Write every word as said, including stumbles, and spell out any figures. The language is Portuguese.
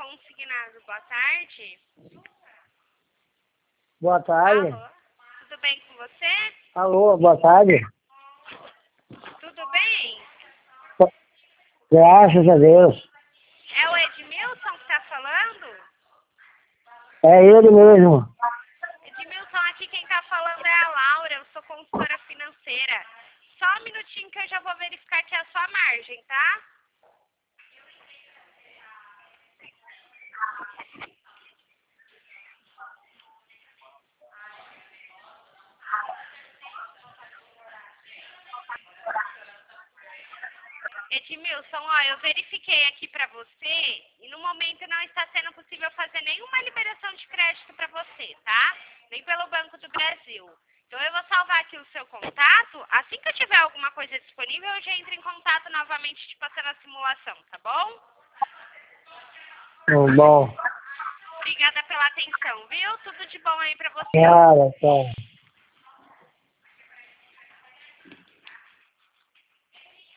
consignado. Boa tarde. Boa tarde. Alô? Tudo bem com você? Alô, boa tarde. Tudo bem? Graças a Deus. É o Edmilson que está falando? É ele mesmo. Edmilson, aqui quem está falando é a Laura, eu sou consultora financeira. Só um minutinho que eu já vou verificar aqui a sua margem, tá? Edmilson, ó, eu verifiquei aqui para você e no momento não está sendo possível fazer nenhuma liberação de crédito para você, tá? Nem pelo Banco do Brasil. Então eu vou salvar aqui o seu contato. Assim que eu tiver alguma coisa disponível, eu já entro em contato novamente te passando a simulação, tá bom? Tá bom. Obrigada pela atenção, viu? Tudo de bom aí para você. Cara, cara.